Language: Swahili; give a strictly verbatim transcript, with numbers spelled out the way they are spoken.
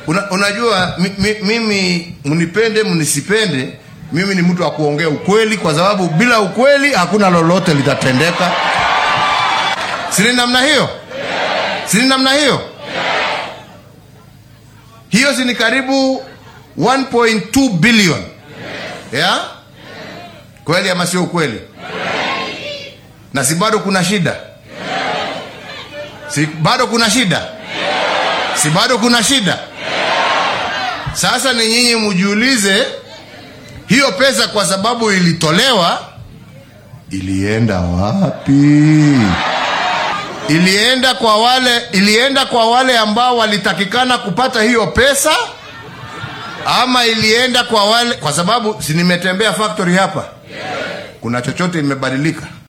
Una, unajua mi, mi, mimi mnipende mnisipende, mimi ni mtu wa kuongea ukweli, kwa sababu bila ukweli hakuna lolote litatendeka. Sini namna hiyo? Sini namna hiyo? Hiyo si ni karibu one point two billion. Ya? Kweli ama sio kweli? Na si bado kuna shida? Si bado kuna shida? Si bado kuna shida? Sasa ni nyinyi mjiulize, hiyo pesa kwa sababu ilitolewa ilienda wapi? Ilienda kwa wale ilienda kwa wale ambao walitakikana kupata hiyo pesa, ama ilienda kwa wale, kwa sababu si nimetembea factory hapa, kuna chochote imebadilika?